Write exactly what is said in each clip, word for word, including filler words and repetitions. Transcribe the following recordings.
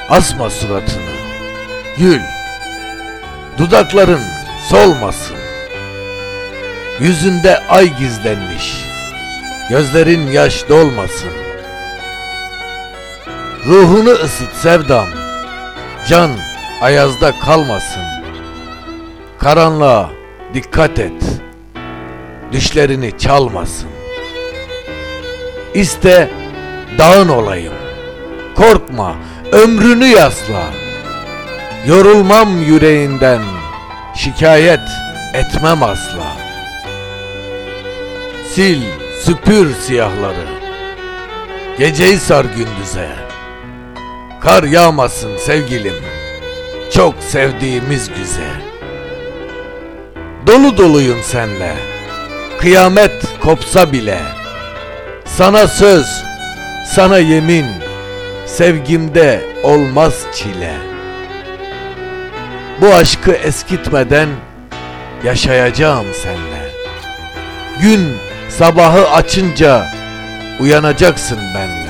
Asma suratını, gül, dudakların solmasın. Yüzünde ay gizlenmiş, gözlerin yaş dolmasın. Ruhunu ısıt sevdam, can ayazda kalmasın. Karanlığa dikkat et, düşlerini çalmasın. İste dağın olayım, korkma ömrünü yasla. Yorulmam yüreğinden, şikayet etmem asla. Sil süpür siyahları, geceyi sar gündüze. Kar yağmasın sevgilim, çok sevdiğimiz güze. Dolu doluyum senle, kıyamet kopsa bile. Sana söz, sana yemin, sevgimde olmaz çile. Bu aşkı eskitmeden yaşayacağım seninle. Gün sabahı açınca uyanacaksın benle.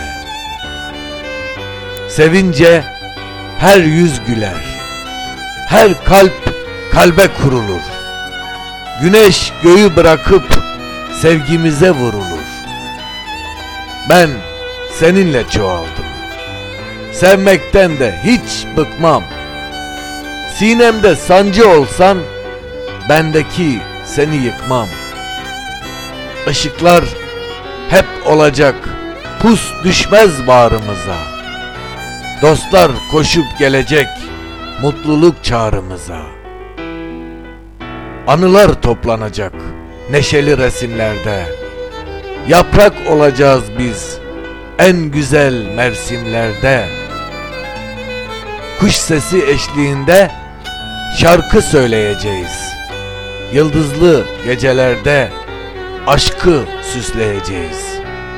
Sevince her yüz güler, her kalp kalbe kurulur. Güneş göğü bırakıp sevgimize vurulur. Ben seninle çoğaldım, sevmekten de hiç bıkmam. Sinemde sancı olsan, bendeki seni yıkmam. Işıklar hep olacak, pus düşmez bağrımıza. Dostlar koşup gelecek, mutluluk çağrımıza. Anılar toplanacak neşeli resimlerde. Yaprak olacağız biz en güzel mevsimlerde. Kuş sesi eşliğinde şarkı söyleyeceğiz. Yıldızlı gecelerde aşkı süsleyeceğiz.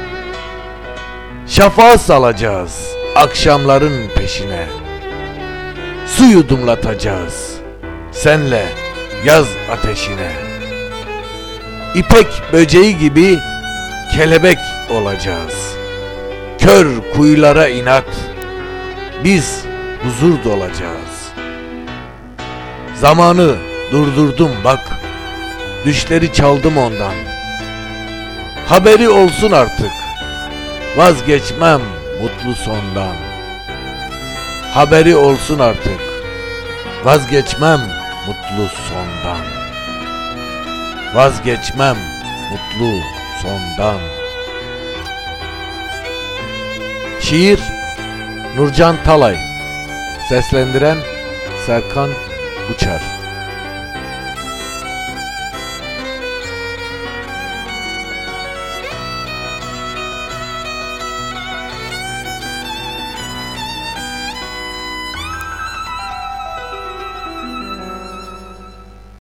Şafağı salacağız akşamların peşine. Su yudumlatacağız senle yaz ateşine. İpek böceği gibi kelebek olacağız. Kör kuyulara inat, biz huzur dolacağız. Zamanı durdurdum bak, düşleri çaldım ondan. Haberi olsun artık, vazgeçmem mutlu sondan. Haberi olsun artık, vazgeçmem mutlu sondan. Vazgeçmem mutlu sondan. Şiir Nurcan Talay. Seslendiren Serkan Uçar.